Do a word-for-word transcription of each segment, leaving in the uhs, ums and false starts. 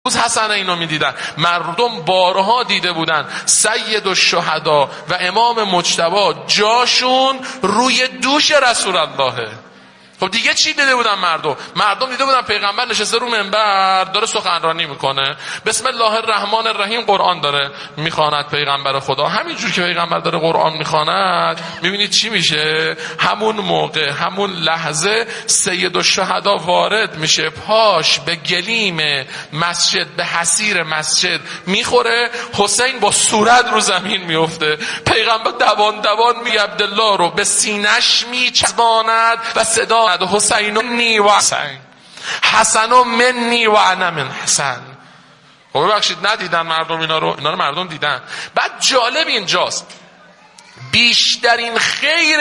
روز حسن اینو میدیدن. مردم بارها دیده بودن سید الشهدا و امام مجتبی جاشون روی دوش رسول اللهه. خب دیگه چی دیده بودن مردم؟ مردم دیده بودن پیغمبر نشسته رو منبر داره سخنرانی میکنه، بسم الله الرحمن الرحیم قرآن داره میخواند پیغمبر خدا. همینجور که پیغمبر داره قرآن میخواند میبینید چی میشه؟ همون موقع همون لحظه سید الشهدا وارد میشه، پاش به گلیم مسجد به حصیر مسجد میخوره، حسین با صورت رو زمین میفته، پیغمبر دوان دوان می عبدالله رو به سینش میچسباند و صدا حسین منی و حسین، حسن منی و انا من حسن. خب ببخشید ندیدن مردم اینا رو؟ اینا رو مردم دیدن. بعد جالب اینجاست بیشترین خیر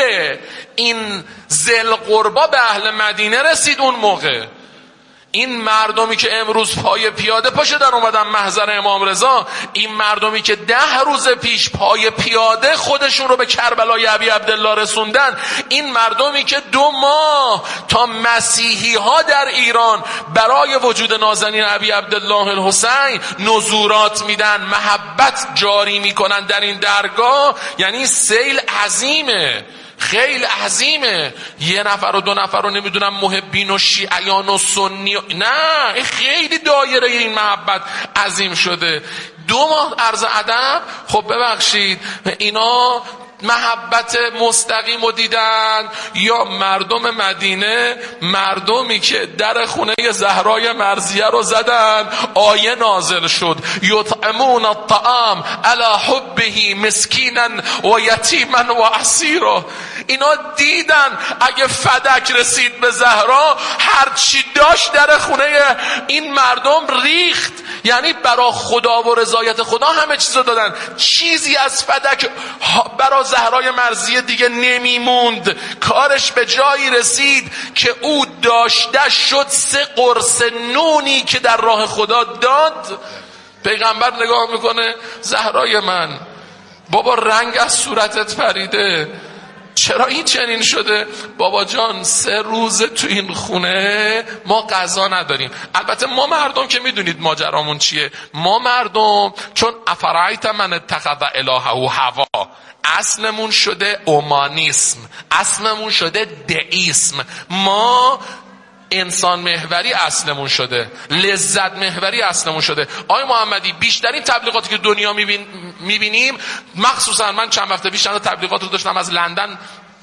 این ذل قربا به اهل مدینه رسید اون موقع. این مردمی که امروز پای پیاده پا شدن اومدن محضر امام رضا، این مردمی که ده روز پیش پای پیاده خودشون رو به کربلای ابی عبدالله رسوندن، این مردمی که دو ماه تا مسیحی ها در ایران برای وجود نازنین ابی عبدالله الحسین نذورات میدن، محبت جاری میکنن در این درگاه، یعنی سیل عظیمه، خیلی عظیمه. یه نفر و دو نفر رو نمیدونم محبین و شیعیان و سنی و... نه، این خیلی دایره این محبت عظیم شده. دو ماه عرض ادب. خب ببخشید اینا محبت مستقیم رو دیدن یا مردم مدینه مردمی که در خونه زهرای مرضیه رو زدن؟ آیه نازل شد یطعمون الطعام علی حبه مسکینا و یتیما و اسیرا. اینا دیدن اگه فدک رسید به زهرا هر چی داشت در خونه این مردم ریخت، یعنی برای خدا و رضایت خدا همه چیزو دادن. چیزی از فدک برای زهرای مرضیه دیگه نمیموند. کارش به جایی رسید که او داشته شد سه قرص نونی که در راه خدا داد. پیغمبر نگاه میکنه زهرای من، بابا رنگ از صورتت پریده، چرا این چنین شده؟ بابا جان سه روز تو این خونه ما غذا نداریم. البته ما مردم که میدونید ماجرامون چیه، ما مردم چون افرایت من اتخذ الهه هوا، اصلمون شده اومانیسم، اصلمون شده دئیسم. ما انسان محوری اصلمون شده، لذت محوری اصلمون شده. آقای محمدی بیشترین تبلیغاتی که دنیا میبین میبینیم، مخصوصا من چند وقت پیش تبلیغات رو داشتم از لندن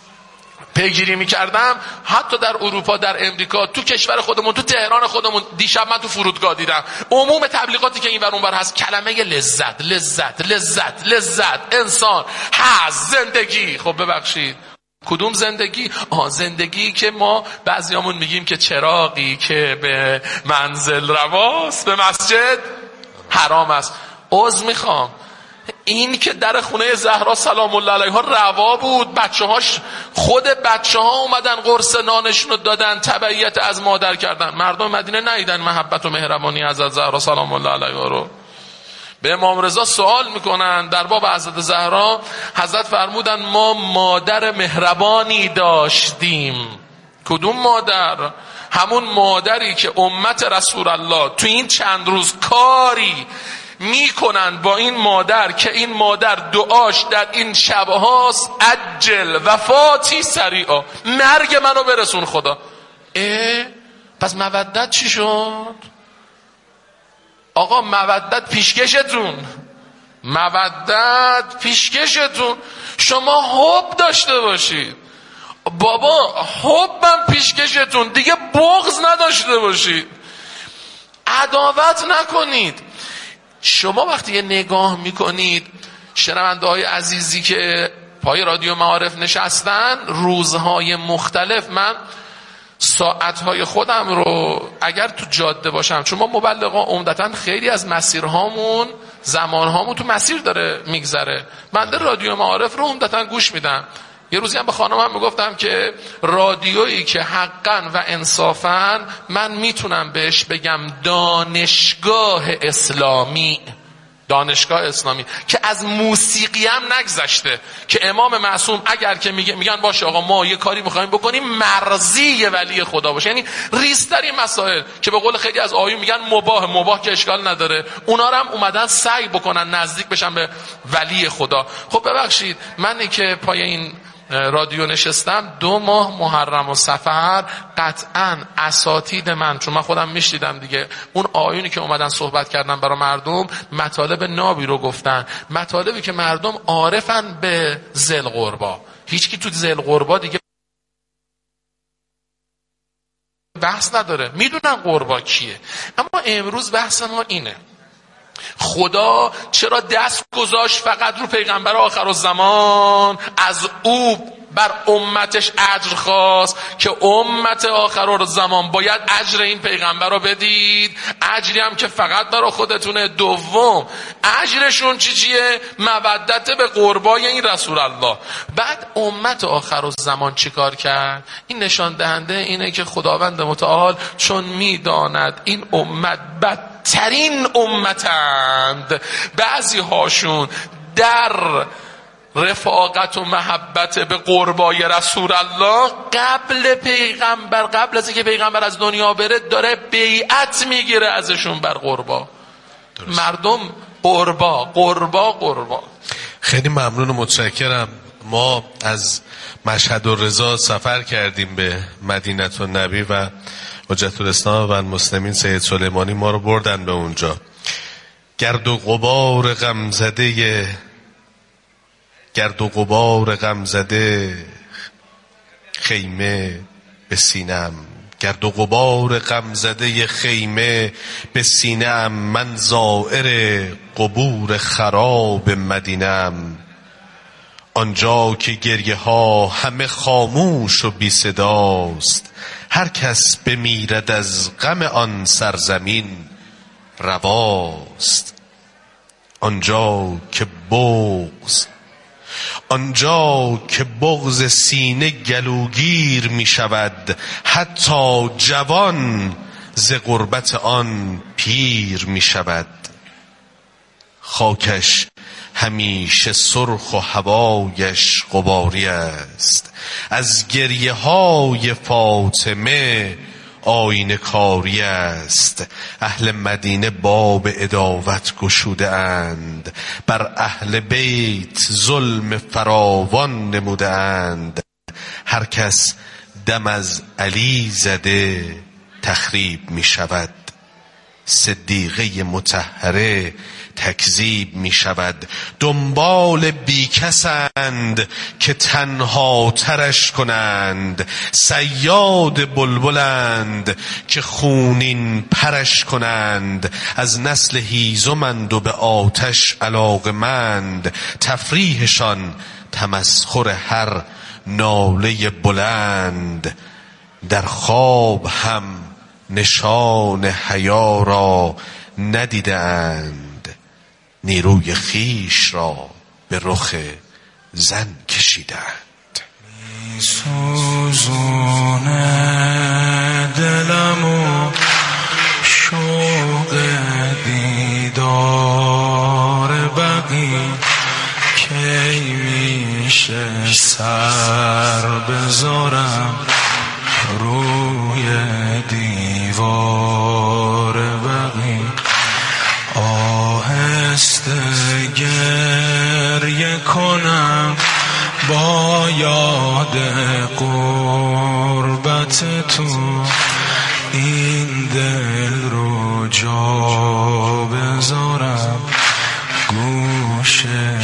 پیگیری میکردم، حتی در اروپا، در امریکا، تو کشور خودمون، تو تهران خودمون. دیشب من تو فرودگاه دیدم عموم تبلیغاتی که این ور اون ور هست کلمه لذت لذت لذت لذت، انسان، حظ، زندگی. خب ببخشید کدوم زندگی؟ آه زندگی که ما بعضیامون میگیم که چراغی که به منزل رواست به مسجد حرام است. عذر میخوام، این که در خونه زهرا سلام الله علیها روا بود، بچه هاش خود بچه ها اومدن قرص نانشون رو دادن، تبعیت از مادر کردن. مردم مدینه نیدن محبت و مهربانی از زهرا سلام الله علیها رو. به امام رضا سوال میکنن در باب حضرت زهرا، حضرت فرمودن ما مادر مهربانی داشتیم. کدوم مادر؟ همون مادری که امت رسول الله تو این چند روز کاری میکنن با این مادر که این مادر دعاش در این شبهاست عجل وفاتی سریعا، مرگ منو برسون خدا. اه پس مودت چی شد؟ آقا مودت پیشکشتون، مودت پیشکشتون. شما حب داشته باشید بابا، حبم پیشکشتون، دیگه بغض نداشته باشید، عداوت نکنید. شما وقتی یه نگاه میکنید شنونده های عزیزی که پای رادیو معارف نشستن روزهای مختلف، من ساعتهای خودم رو اگر تو جاده باشم، چون ما مبلغا عمدتاً خیلی از مسیرهامون زمانهامون تو مسیر داره میگذره، من در رادیو معارف رو عمدتاً گوش میدم. یه روزی هم به خانمم میگفتم که رادیویی که حقاً و انصافاً من میتونم بهش بگم دانشگاه اسلامی، دانشگاه اسلامی که از موسیقی هم نگذشته، که امام معصوم اگر که میگه میگن باشه آقا ما یه کاری میخوایم بکنیم مرضی ولی خدا باشه، یعنی ریزترین مسائل که به قول خیلی از آیون میگن مباه مباه که اشکال نداره، اونا رو هم اومدن سعی بکنن نزدیک بشن به ولی خدا. خب ببخشید منی که پای این رادیو نشستم دو ماه محرم و صفر، قطعا اساتید من، چون من خودم میشنیدم دیگه، اون آیونی که اومدن صحبت کردن برای مردم مطالب نابی رو گفتن، مطالبی که مردم عارفن به ذل قربا، هیچکی تو ذل قربا دیگه بحث نداره، میدونن قربا کیه. اما امروز بحث ما اینه خدا چرا دست گذاشت فقط رو پیغمبر آخرالزمان، از او بر امتش اجر خواست که امت آخرالزمان باید اجر این پیغمبر رو بدید، اجری هم که فقط برای خودتونه. دوم اجرشون چی چیه؟ مودت به قربای این رسول الله. بعد امت آخرالزمان چی کار کرد؟ این نشان دهنده اینه که خداوند متعال چون میداند این امت بدترین امتند، بعضی هاشون در رفاقت و محبت به قربای رسول الله قبل پیغمبر، قبل از اینکه پیغمبر از دنیا بره داره بیعت میگیره ازشون بر قربا. درست. مردم قربا قربا قربا. خیلی ممنون و متشکرم. ما از مشهد الرضا سفر کردیم به مدینه النبی و حجت الاسلام و المسلمین سید سلیمانی ما رو بردن به اونجا. گرد و غبار غمزده گرد و غبار غمزده خیمه به سینم، گرد و غبار غمزده خیمه به سینم، من زائر قبور خراب مدینم. آنجا که گریه ها همه خاموش و بی صداست، هر کس بمیرد از غم آن سرزمین رواست. آنجا که بغض آنجا که بغض سینه گلوگیر می شود، حتی جوان ز غربت آن پیر می شود. خاکش همیشه سرخ و هوایش غباری است، از گریه های فاطمه آینه کاری است. اهل مدینه باب عداوت گشوده اند، بر اهل بیت ظلم فراوان نموده اند. هر کس دم از علی زده تخریب می شود، صدیقه مطهره تکذیب می شود. دنبال بیکسند که تنها ترش کنند، صیاد بلبلند که خونین پرش کنند. از نسل هیزمند و به آتش علاقمند، تفریحشان تمسخر هر ناله بلند. در خواب هم نشان حیا را ندیدند، نیروی خیش را به رخ زن کشیدند. می سوزونه دلم و شوق دیدار بقی، کی میشه سر بذارم روی دیوار بقی. آهسته گریه کنم با یاد قربت تو، این دل رو جا بذارم گوشه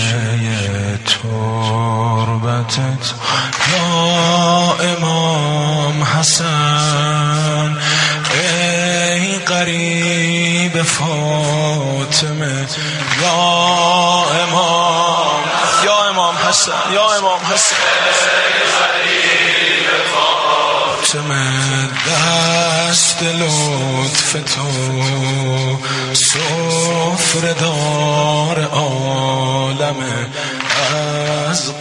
تربتت. یا امام حسن ای قریب فاطمه، یا امام یا امام حسن یا امام حسن فاطمه، دست لطف تو سفره دار عالمه، از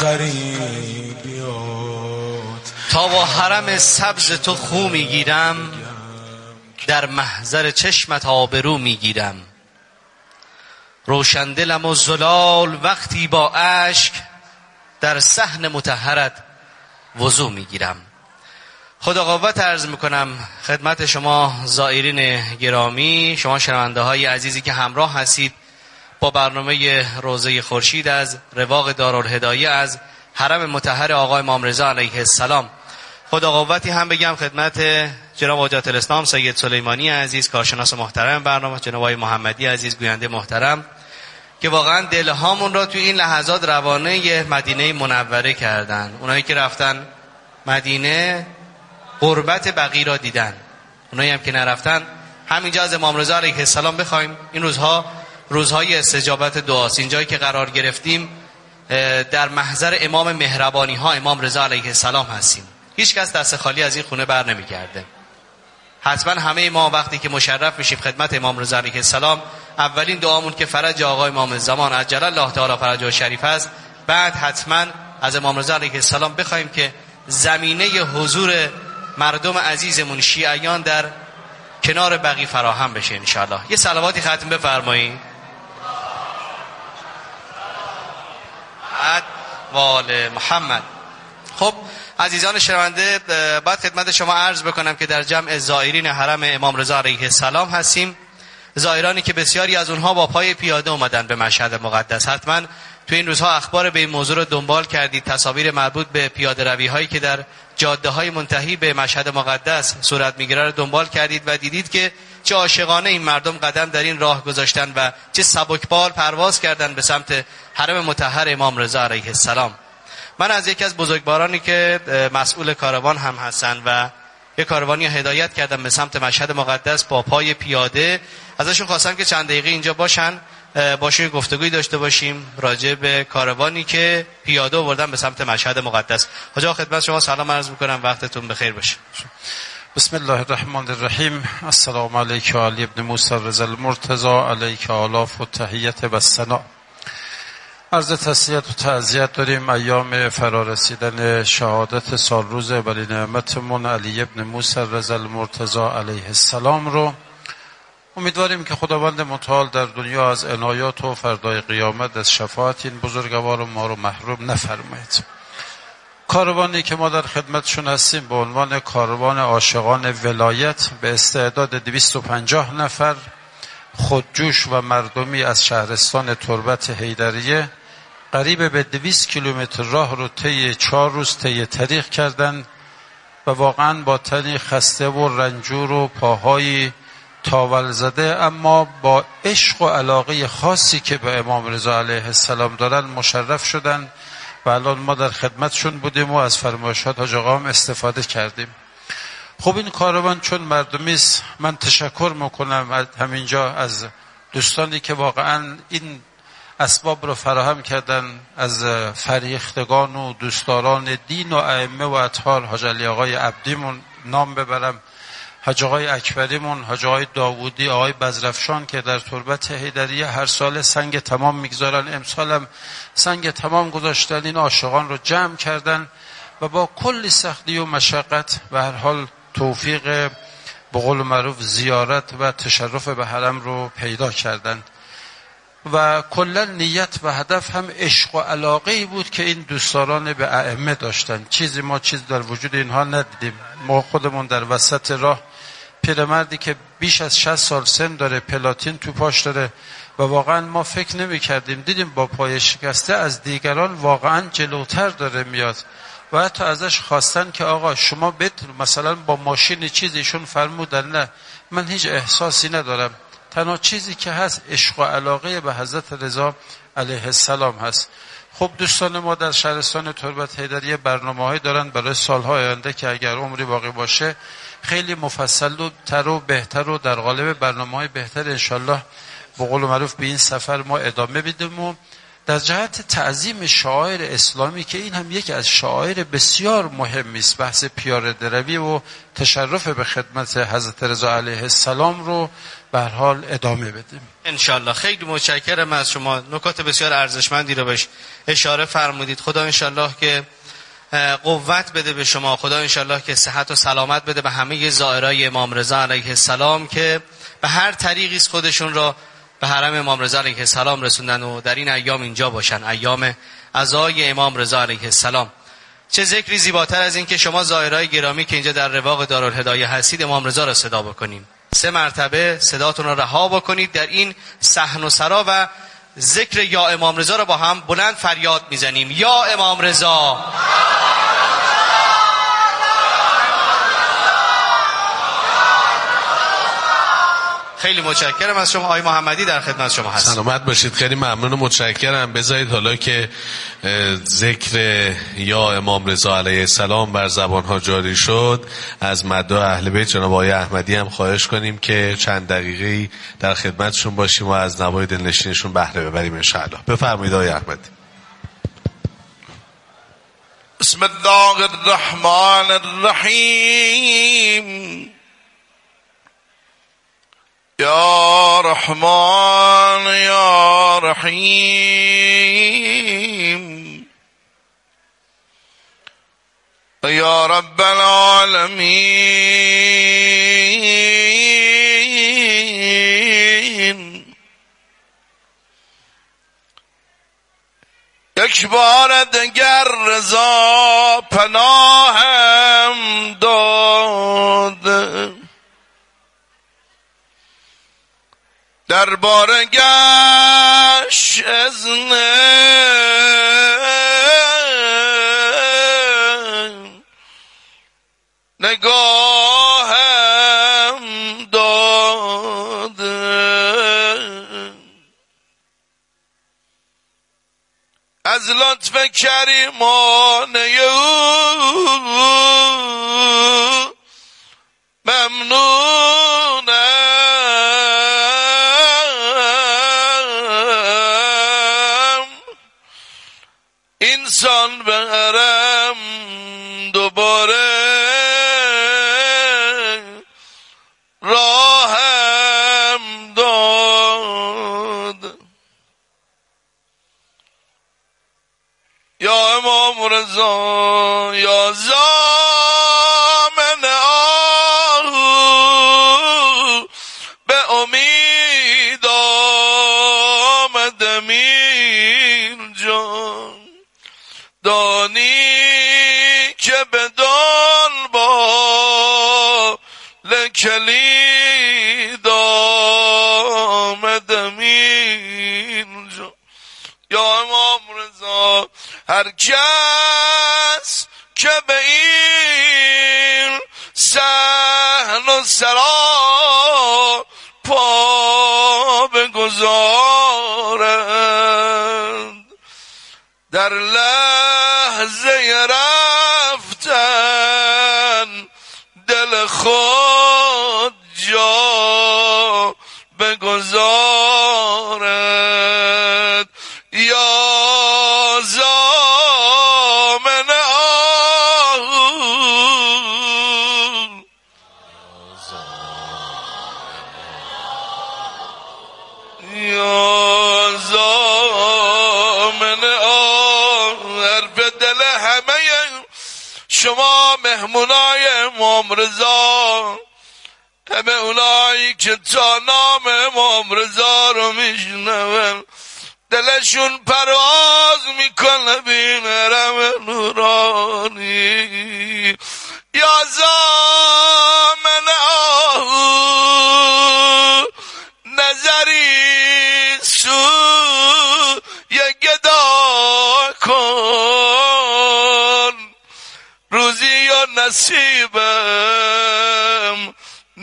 غریبیات تا با حرم سبز تو خو میگیرم، در محضر چشمت آبرو میگیرم. روشندلم و زلال وقتی با اشک در صحن مطهرت وضو میگیرم. خدا قوت عرض میکنم خدمت شما زائرین گرامی، شما شنونده های عزیزی که همراه هستید با برنامه روضه خورشید از رواق دارالهدایه از حرم مطهر آقای امام رضا علیه السلام. خدا قوتی هم بگم خدمت جناب حجت الاسلام سید سلیمانی عزیز، کارشناس محترم برنامه، جناب آقای محمدی عزیز، گوینده محترم، که واقعا دلهامون را توی این لحظات روانه مدینه منوره کردن. اونایی که رفتن مدینه قربت بقی را دیدن، اونایی هم که نرفتن همینجا از امام رضا علیه السلام بخوایم. این روزها روزهای استجابت دعاست. اینجایی که قرار گرفتیم در محضر امام مهربانی ها امام رضا علیه السلام هستیم. هیچ کس دست خالی از این خونه بر نمیگرده. حتما همه ما وقتی که مشرف میشیم خدمت امام رضا علیه السلام، اولین دعامون که فرج آقای امام زمان عجل الله تعالی فرجه شریف است، بعد حتما از امام رضا علیه السلام بخوایم که زمینه حضور مردم عزیزمون شیعیان در کنار بقی فراهم بشه انشاءالله. یه صلواتی ختم بفرمایید. وال محمد. خب عزیزان شنونده، بعد خدمت شما عرض بکنم که در جمع زائرین حرم امام رضا علیه السلام هستیم. زائرانی که بسیاری از اونها با پای پیاده اومدن به مشهد مقدس. حتما تو این روزها اخبار به این موضوع رو دنبال کردید، تصاویر مربوط به پیاده روی هایی که در جاده های منتهی به مشهد مقدس صورت میگیره رو دنبال کردید و دیدید که چه عاشقانه این مردم قدم در این راه گذاشتن و چه سبکبال پرواز کردن به سمت حرم مطهر امام رضا علیه السلام. من از یکی از بزرگوارانی که مسئول کاروان هم هستن و یک کاروانی هدایت کردم به سمت مشهد مقدس با پای پیاده، ازشون خواستم که چند دقیقه اینجا باشن، باشیم گفتگوی داشته باشیم راجع به کاروانی که پیاده آوردن به سمت مشهد مقدس. حاجا خدمت شما سلام عرض میکنم، وقتتون بخیر باشه. بسم الله الرحمن الرحیم. السلام علیک علی ابن موسی رضا المرتضی، علیک آلاف و تحیت و ثنا. عرض تسلیت و تعزیت داریم ایام فرارسیدن شهادت سال روز ولی نعمتمون علی ابن موسی رضا المرتضی علیه السلام رو. امیدواریم که خداوند متعال در دنیا از عنایات و فردای قیامت از شفاعت این بزرگوار و ما رو محروم نفرمایید. کاروانی که ما در خدمتشون هستیم به عنوان کاروان عاشقان ولایت به استعداد دویست و پنجاه نفر خودجوش و مردمی از شهرستان تربت حیدریه قریب به دویست کیلومتر راه رو طی چهار روز طی طریق کردن و واقعا با تنی خسته و رنجور و پاهای تاول زده، اما با عشق و علاقه خاصی که به امام رضا علیه السلام دارن مشرف شدن و الان ما در خدمتشون بودیم و از فرمایشات حاج آقا هم استفاده کردیم. خب این کاروان چون مردمی است، من تشکر میکنم همینجا از دوستانی که واقعا این اسباب رو فراهم کردن، از فریختگان و دوستداران دین و ائمه و اطهار، حاج علی آقای عبدیمون نام ببرم، حاج آقای اکبریمون، حاج آقای داوودی، آقای بزرفشان که در تربت حیدریه هر سال سنگ تمام میگذارن، امسال هم سنگ تمام گذاشتن، این عاشقان رو جمع کردن و با کلی سختی و مشقت و هر حال توفیق به قول معروف زیارت و تشرف به حرم رو پیدا کردند و کلا نیت و هدف هم عشق و علاقه ای بود که این دوستداران به ائمه داشتن. چیزی ما چیز در وجود اینها ندیدیم. ما خودمون در وسط راه پیرمردی که بیش از شصت سال سن داره، پلاتین تو پاش داره و واقعا ما فکر نمی کردیم، دیدیم با پای شکسته از دیگران واقعا جلوتر داره میاد و حتی ازش خواستن که آقا شما بتون مثلا با ماشین چیزیشون فرمودن نه، من هیچ احساسی ندارم، تنها چیزی که هست عشق و علاقه به حضرت رضا علیه السلام هست. خب دوستان ما در شهرستان تربت حیدریه برنامه‌هایی دارن برای سالهای آینده که اگر عمری باقی باشه خیلی مفصل و تر و بهتر و در قالب برنامه‌های بهتر انشالله به قول معروف به این سفر ما ادامه بدیم و در جهت تعظیم شعائر اسلامی که این هم یکی از شعائر بسیار مهمی است، بحث پیاده روی و تشرف به خدمت حضرت رضا علیه السلام رو به هر حال ادامه بدیم انشالله. خیلی متشکرم از شما، نکات بسیار ارزشمندی رو بهش اشاره فرمودید. خدا انشالله که قوت بده به شما، خدا انشالله که صحت و سلامت بده به همه زائرای امام رضا علیه السلام که به هر طریقی خودشون را به حرم امام رضا علیه السلام رسوندن و در این ایام اینجا باشن، ایام عزای امام رضا علیه السلام. چه ذکری زیباتر از این که شما زائرای گرامی که اینجا در رواق دارالهدایه هستید امام رضا را صدا بکنیم. سه مرتبه صداتون را رها بکنید در این صحن و سرا و ذکر یا امام رضا را با هم بلند فریاد میزنیم. یا امام رضا، خیلی متشکرم از شما. آقای محمدی در خدمت شما هست. سلامت باشید، خیلی ممنون و متشکرم. بذارید حالا که ذکر یا امام رضا علیه السلام بر زبانها جاری شد، از مداح اهل بیت جناب آقای احمدی هم خواهش کنیم که چند دقیقه‌ای در خدمتشون باشیم و از نوای دلنشینشون بهره ببریم ان شاء الله. بفرمایید آقای احمدی. بسم الله الرحمن الرحیم. یا رحمان یا رحیم یا رب العالمین. یک بار دگر رضا پناهم داد، در بارگشت اذن نگاهم داد. از لطف کریمانه او ممنونم، انسان برم دوباره راهم داد. یا امام رضا یا زامن آهو به امید آمدم اینجا، دانی که بدان با لکلید آمدم اینجا. یا امام رضا هر کس که به این صحن و سرا پا بگذارد، در لحظه رفتن دل خود جا بگذارد. یا زامن آهو یا زامن آهو، حرف دل همه شما مهمونای امام رضا، همه اونایی که تا نام امام رضا رو میشنون دلشون پرواز میکنه بین حرم نورانی. یا زامن آهو نظری سوی گدا کن، روزی و نصیبم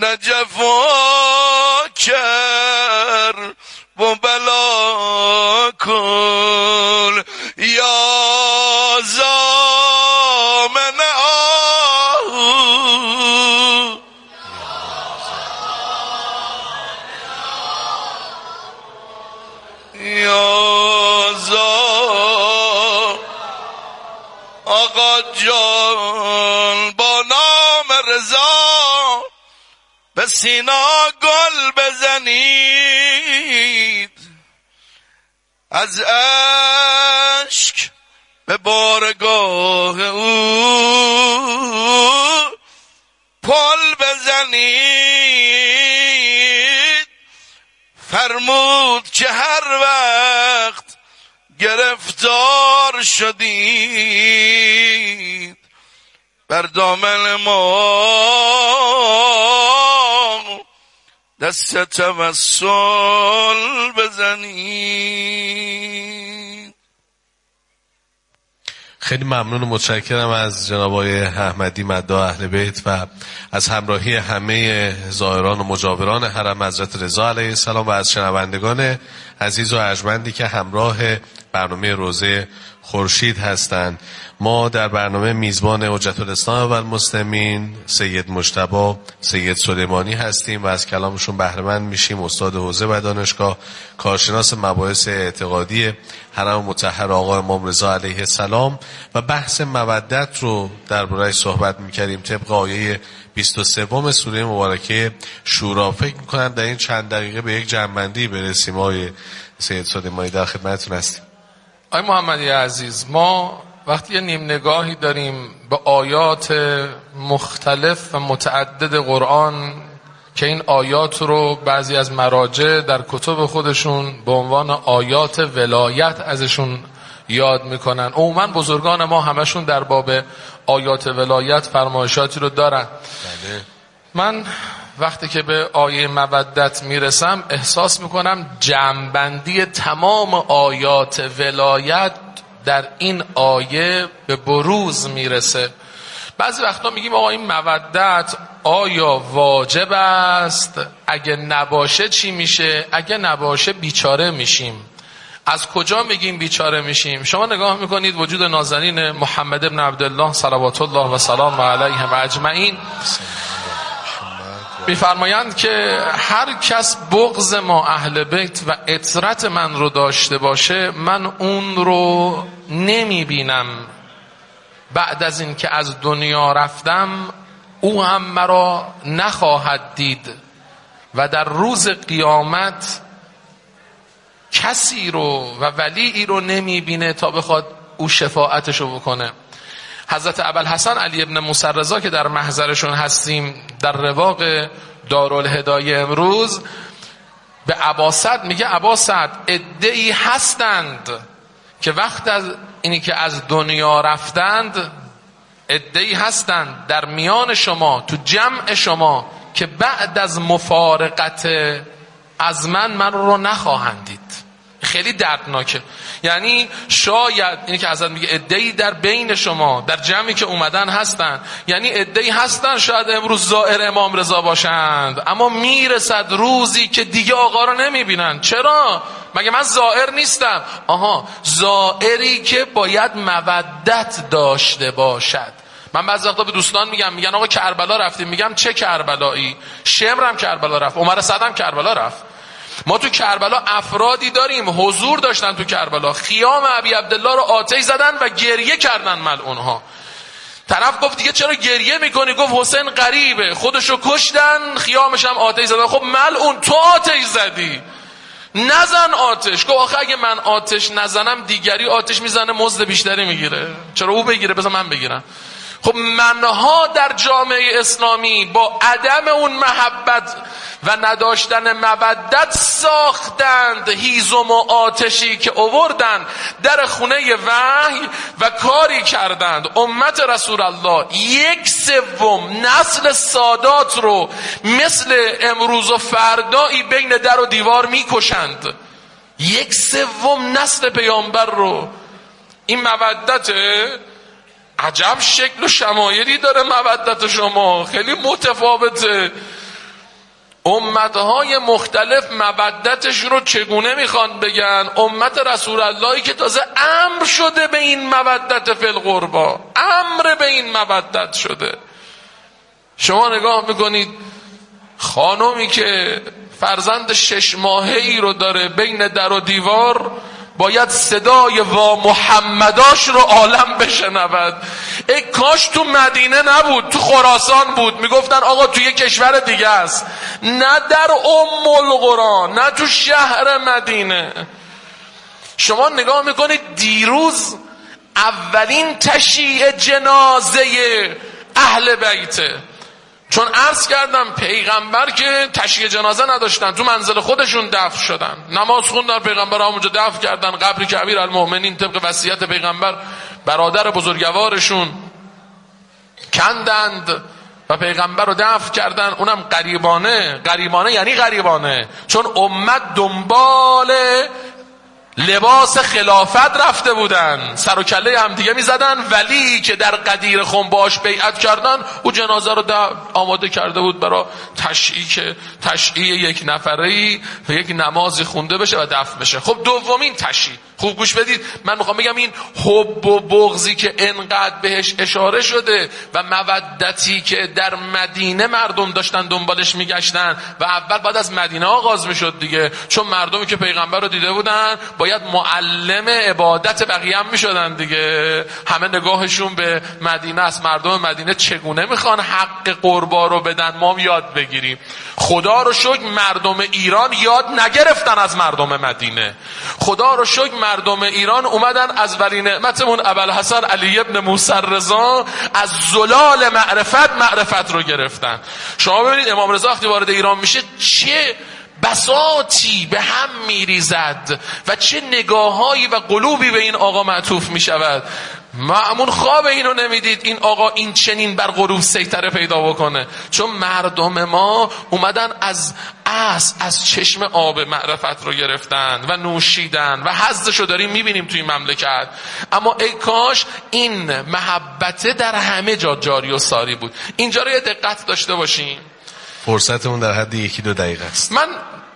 نجفا کر و بلا کن. یا زامن آهو یا زامن آقا جان با نام رضا به سینا گل بزنید، از اشک به بارگاه او پل بزنید، فرمود که هر وقت گرفتار شدید بر دامن ما دست توسل بزنید. خیلی ممنون و متشکرم از جناب آقای احمدی مداح اهل بیت و از همراهی همه زائران و مجاوران حرم حضرت رضا علیه السلام و از شنوندگان عزیز و ارجمندی که همراه برنامه روزه خورشید هستند. ما در برنامه میزبان حجت الاسلام و المسلمین سید مجتبی سید سلیمانی هستیم و از کلامشون بهره مند میشیم. استاد حوزه و دانشگاه، کارشناس مباحث اعتقادی حرم مطهر آقا امام رضا علیه السلام و بحث مودت رو درباره‌اش صحبت میکردیم طبق آیه بیست و سوم سوره مبارکه شورا. فکر میکنم در این چند دقیقه به یک جمع‌بندی برسیم. آقای سید سلیمانی در خدمتتون هستیم. آقای محمدی عزیز، ما وقتی یه نیم نگاهی داریم به آیات مختلف و متعدد قرآن که این آیات رو بعضی از مراجع در کتب خودشون به عنوان آیات ولایت ازشون یاد میکنن، عموما بزرگان ما همشون در باب آیات ولایت فرمایشاتی رو دارن. بله. من وقتی که به آیه مودت میرسم احساس میکنم جمع‌بندی تمام آیات ولایت در این آیه به بروز میرسه. بعضی وقتا میگیم آقا این مودت آیا واجب است؟ اگه نباشه چی میشه؟ اگه نباشه بیچاره میشیم. از کجا میگیم بیچاره میشیم؟ شما نگاه میکنید وجود نازنین محمد ابن عبدالله صلوات الله و سلام علیه و اجمعین، میفرمایند که هر کس بغض ما اهل بیت و اطرت من رو داشته باشه من اون رو نمیبینم. بعد از این که از دنیا رفتم او هم مرا نخواهد دید و در روز قیامت کسی رو و ولیی رو نمیبینه تا بخواد او شفاعتشو بکنه. حضرت ابوالحسن علی ابن موسی رضا که در محضرشون هستیم در رواق دارالهدایه امروز به ابا سعد میگه ابا سعد عده‌ای هستند که وقت از اینی که از دنیا رفتند، عده‌ای هستند در میان شما تو جمع شما که بعد از مفارقت از من من رو نخواهند دید. خیلی دردناکه. یعنی شاید اینی که حضرت میگه عده‌ای در بین شما در جمعی که اومدن هستن، یعنی عده‌ای هستن شاید امروز زائر امام رضا باشند، اما میرسد روزی که دیگه آقا رو نمیبینن. چرا؟ مگه من زائر نیستم؟ آها، زائری که باید مودت داشته باشد. من بعضی وقتا به دوستان میگم، میگن آقا کربلا رفتیم، میگم چه کربلایی؟ شمرم کربلا رفت، عمر صدم کربلا رفت. ما تو کربلا افرادی داریم حضور داشتن تو کربلا، خیام ابی عبدالله رو آتش زدن و گریه کردن ملعونها. طرف گفت دیگه چرا گریه میکنی؟ گفت حسین غریبه، خودشو کشتن خیامش هم آتش زدن. خب ملعون تو آتش زدی، نزن آتش. گفت آخه اگه من آتش نزنم دیگری آتش میزنه مزد بیشتری میگیره، چرا او بگیره بذار من بگیرم. خب منها در جامعه اسلامی با عدم اون محبت و نداشتن مودت ساختند هیزم و آتشی که آوردند در خونه وحی و کاری کردند امت رسول الله یک سوم نسل سادات رو مثل امروز و فردایی بین در و دیوار میکشند. یک سوم نسل پیامبر رو. این مودته؟ عجب شکل و شمایلی داره مودت شما، خیلی متفاوته. امتهای مختلف مودتش رو چگونه میخوان بگن؟ امت رسول اللهی که تازه امر شده به این مودت فی القربا، امر به این مودت شده. شما نگاه میکنید خانمی که فرزند شش ماهه‌ای رو داره بین در و دیوار باید صدای وا محمداش رو عالم بشنود. ای کاش تو مدینه نبود، تو خراسان بود، میگفتن آقا تو یه کشور دیگه است، نه در ام القرآن، نه تو شهر مدینه. شما نگاه میکنید دیروز اولین تشییع جنازه اهل بیته، چون عرض کردم پیغمبر که تشییع جنازه نداشتن، تو منزل خودشون دفن شدن، نماز خوندن، پیغمبر همونجا دفن کردن، قبری که امیرالمؤمنین طبق وصیت پیغمبر برادر بزرگوارشون کندند و پیغمبر رو دفن کردن، اونم غریبانه. غریبانه یعنی غریبانه، چون امت دنبال لباس خلافت رفته بودن، سر و کله هم دیگه می زدن، ولی که در قدیر خم باش بیعت کردن او جنازه رو آماده کرده بود برای تشییع، که تشییع یک نفری و یک نمازی خونده بشه و دفن بشه. خب دومین تشییع، خوب گوش بدید، من میخوام بگم این حب و بغضی که انقدر بهش اشاره شده و مودتی که در مدینه مردم داشتن دنبالش میگشتن و اول بعد از مدینه آغاز میشد دیگه، چون مردمی که پیغمبر رو دیده بودن باید معلم عبادت بقیه هم میشدن دیگه، همه نگاهشون به مدینه است، مردم مدینه چگونه میخوان حق قربا رو بدن، ما یاد بگیریم. خدا رو شکر مردم ایران یاد نگرفتن از مردم مدینه، خدا رو شکر مردم ایران اومدن از ولی نعمتمون ابوالحسن علی ابن موسی رضا از زلال معرفت معرفت رو گرفتن. شما ببینید امام رضا وقتی وارد ایران میشه چه بساطی به هم میریزد و چه نگاههایی و قلوبی به این آقا معطوف میشود. معمون خواب اینو نمیدید این آقا این چنین بر غروب سیطره پیدا بکنه، چون مردم ما اومدن از از از چشم آب معرفت رو گرفتن و نوشیدن و حظشو داریم میبینیم توی مملکت. اما ای کاش این محبته در همه جا جاری و ساری بود. اینجا رو یه دقت داشته باشیم، فرصتمون در حد یکی دو دقیقه است. من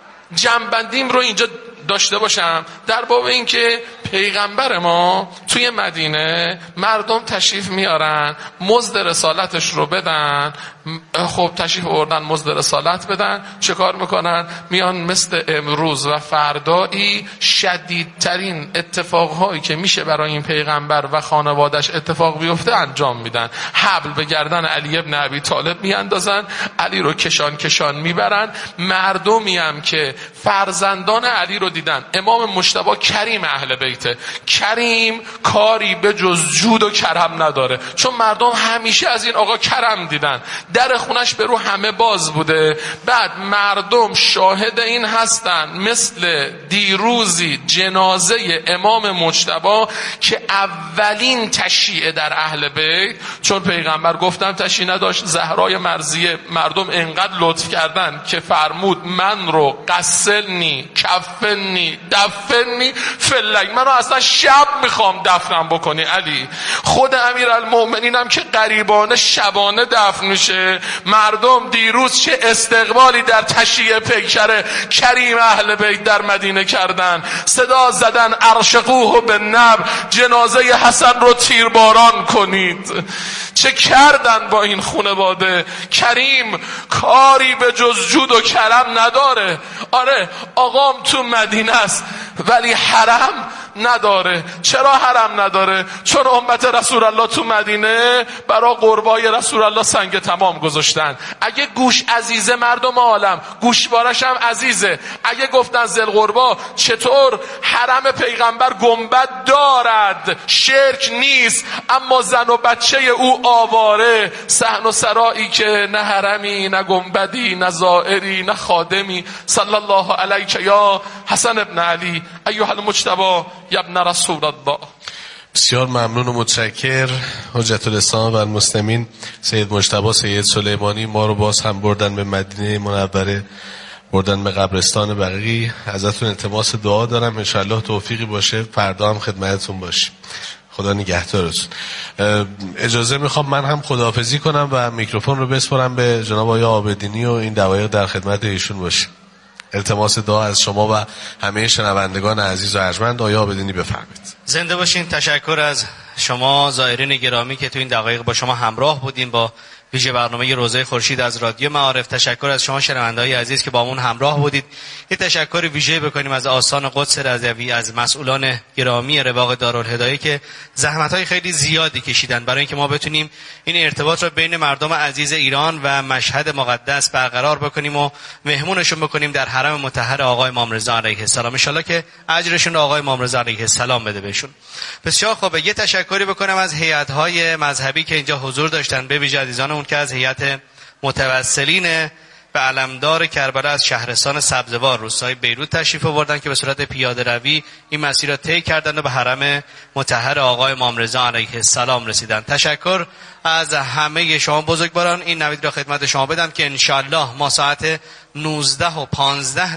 جنبندیم رو اینجا داشته باشم در باب این که پیغمبر ما توی مدینه مردم تشریف میارن مزد رسالتش رو بدن. خب تشریف آوردن مزد رسالت بدن، چه کار میکنن؟ میان مثل امروز و فردایی شدیدترین اتفاقهایی که میشه برای این پیغمبر و خانوادش اتفاق بیفته انجام میدن. حبل به گردن علی ابن ابی طالب میاندازن، علی رو کشان کشان میبرن. مردمی هم که فرزندان علی رو دیدن، امام مجتبی کریم اهل بیته، کریم کاری به جز جود و کرم نداره، چون مردم همیشه از این آقا کرم دیدن، در خونش به رو همه باز بوده. بعد مردم شاهد این هستن مثل دیروزی جنازه امام مجتبی که اولین تشییع در اهل بیت، چون پیغمبر گفتم تشییع نداشت، زهرای مرضیه، مردم انقدر لطف کردن که فرمود من رو قسلنی کفنی دفنی فلک، من رو اصلا شب میخوام دفنم بکنی علی. خود امیرالمؤمنین هم که قریبانه شبانه دفن میشه. مردم دیروز چه استقبالی در تشییع پیکر کریم اهل بیت در مدینه کردن، صدا زدن ارشقوه بالنبل، جنازه حسن رو تیرباران کنید. چه کردن با این خانواده؟ کریم کاری به جز جود و کرم نداره. آره آقام تو مدینه است ولی حرم نداره. چرا حرم نداره؟ چون امت رسول الله تو مدینه برای قربای رسول الله سنگ تمام گذاشتن. اگه گوش عزیزه مردم عالم، گوشوارش هم عزیزه. اگه گفتن ذل قربا، چطور حرم پیغمبر گنبد دارد شرک نیست، اما زن و بچه او آواره، صحن و سرایی که نه حرمی نه گنبدی نه زائری نه خادمی. صلی الله علیک یا حسن ابن علی ایها المجتبی یا ابن رسول الله. بسیار ممنون و متشکر. حجت الاسلام و المسلمین سید مجتبی سید سلیمانی ما رو باز هم بردن به مدینه منوره، بردن به قبرستان بقیع. ازتون التماس دعا دارم انشاءالله توفیقی باشه فردا هم خدمتتون باشیم. خدا نگهدارتون. اجازه میخوام من هم خداحافظی کنم و میکروفون رو بسپارم به جناب آقای عابدینی و این دقایق در خدمت ایشون باشه. التماس دعا از شما و همه شنوندگان عزیز و ارجمند. آقای عابدینی بفرمایید. زنده باشین. تشکر از شما زائرین گرامی که تو این دقایق با شما همراه بودیم با ویژه برنامه روزه خورشید از رادیو معارف. تشکر از شما شنونده‌های عزیز که با همون همراه بودید. یه تشکر ویژه بکنیم از آستان قدس رضوی، از مسئولان گرامی رواق دارالهدایه که زحمت‌های خیلی زیادی کشیدن برای اینکه ما بتونیم این ارتباط رو بین مردم عزیز ایران و مشهد مقدس برقرار بکنیم و مهمونشون بکنیم در حرم مطهر آقای امام رضا علیه السلام. ان شاءالله که اجرشون آقای امام رضا علیه السلام بده بهشون. بسیار خوبه. یه تشکری بکنم از هیئت‌های مذهبی که اینجا حضور داشتن، به ویژه عزیزانمون که از هیئت متوسلین و علمدار کربلا از شهرستان سبزوار روستای بیروت تشریف آوردن که به صورت پیاده روی این مسیر را طی کردند و به حرم مطهر آقای امام رضا علیه السلام رسیدند. تشکر از همه شما بزرگواران. این نوید را خدمت شما بدم که انشالله ما ساعت نوزده و پانزده